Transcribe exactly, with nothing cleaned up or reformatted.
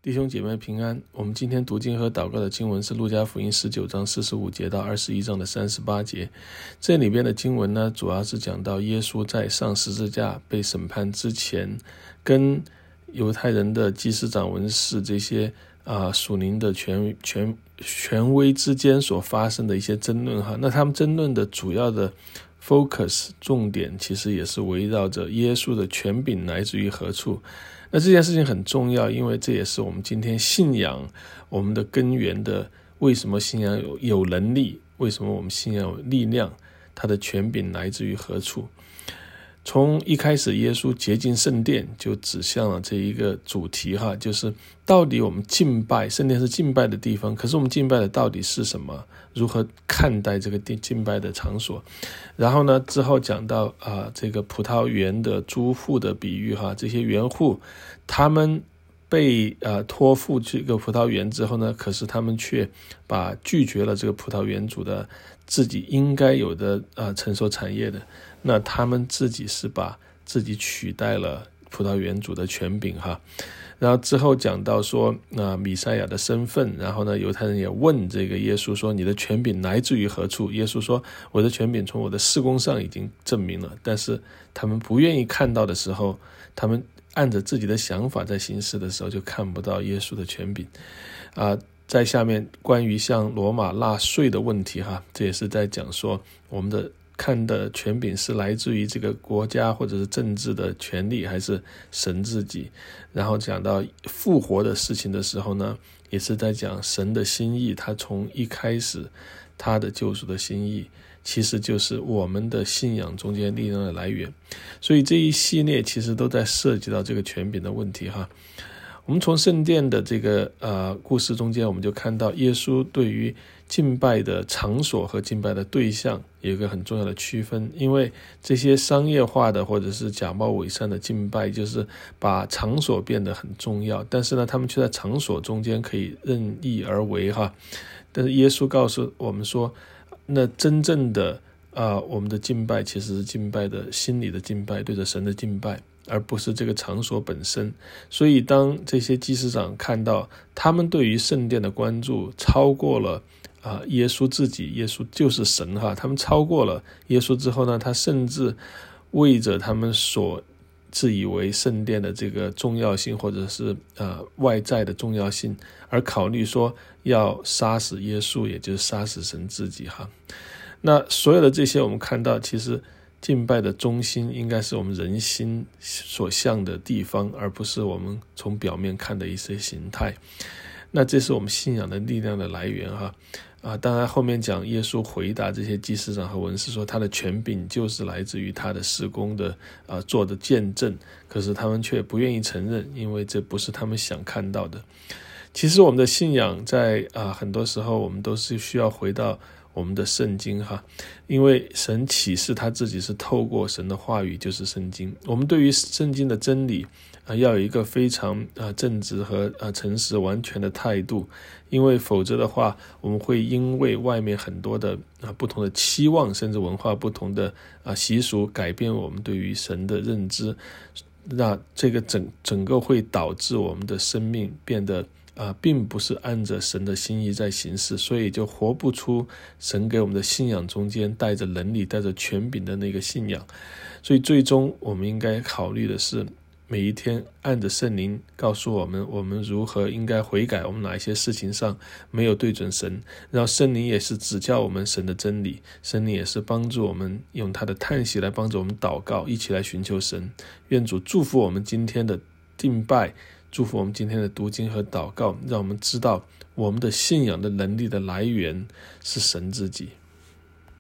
弟兄姐妹平安。我们今天读经和祷告的经文是路加福音十九章四十五节到二十一章的三十八节。这里边的经文呢，主要是讲到耶稣在上十字架被审判之前，跟犹太人的祭司长、文士这些啊属灵的权权权威之间所发生的一些争论哈。那他们争论的主要的 focus 重点，其实也是围绕着耶稣的权柄来自于何处。那这件事情很重要，因为这也是我们今天信仰我们的根源的。为什么信仰有有能力？为什么我们信仰有力量？它的权柄来自于何处？从一开始耶稣洁净圣殿就指向了这一个主题哈，就是到底我们敬拜，圣殿是敬拜的地方，可是我们敬拜的到底是什么？如何看待这个敬拜的场所？然后呢，之后讲到啊、呃，这个葡萄园的租户的比喻哈，这些园户他们被呃托付这个葡萄园之后呢，可是他们却把拒绝了这个葡萄园主的自己应该有的呃承受产业的，那他们自己是把自己取代了葡萄园主的权柄哈。然后之后讲到说呃弥赛亚的身份，然后呢犹太人也问这个耶稣说，你的权柄来自于何处？耶稣说，我的权柄从我的事工上已经证明了，但是他们不愿意看到的时候，他们按着自己的想法在行事的时候，就看不到耶稣的权柄啊、呃。在下面关于像罗马纳税的问题哈，这也是在讲说我们的看的权柄是来自于这个国家或者是政治的权利，还是神自己。然后讲到复活的事情的时候呢，也是在讲神的心意，他从一开始他的救赎的心意其实就是我们的信仰中间力量的来源。所以这一系列其实都在涉及到这个权柄的问题哈。我们从圣殿的这个呃故事中间，我们就看到耶稣对于敬拜的场所和敬拜的对象有一个很重要的区分。因为这些商业化的或者是假冒伪善的敬拜，就是把场所变得很重要，但是呢他们却在场所中间可以任意而为哈。但是耶稣告诉我们说，那真正的啊、呃，我们的敬拜其实是敬拜的心理的敬拜，对着神的敬拜，而不是这个场所本身。所以当这些祭司长看到他们对于圣殿的关注超过了啊、呃、耶稣自己，耶稣就是神哈，他们超过了耶稣之后呢，他甚至为着他们所自以为圣殿的这个重要性，或者是呃外在的重要性，而考虑说要杀死耶稣，也就是杀死神自己哈。那所有的这些我们看到，其实敬拜的中心应该是我们人心所向的地方，而不是我们从表面看的一些形态。那这是我们信仰的力量的来源哈。啊，当然后面讲耶稣回答这些祭司长和文士说，他的权柄就是来自于他的事工的啊做的见证，可是他们却不愿意承认，因为这不是他们想看到的。其实我们的信仰在啊很多时候我们都是需要回到我们的圣经哈，因为神启示他自己是透过神的话语，就是圣经。我们对于圣经的真理啊，要有一个非常啊正直和啊诚实完全的态度，因为否则的话，我们会因为外面很多的啊不同的期望，甚至文化不同的啊习俗，改变我们对于神的认知，那这个整整个会导致我们的生命变得啊、呃，并不是按着神的心意在行事，所以就活不出神给我们的信仰中间带着能力、带着权柄的那个信仰。所以最终我们应该考虑的是，每一天按着圣灵告诉我们，我们如何应该悔改，我们哪一些事情上没有对准神，然后圣灵也是指教我们神的真理，圣灵也是帮助我们用他的叹息来帮助我们祷告，一起来寻求神。愿主祝福我们今天的敬拜，祝福我们今天的读经和祷告，让我们知道我们的信仰的能力的来源是神自己。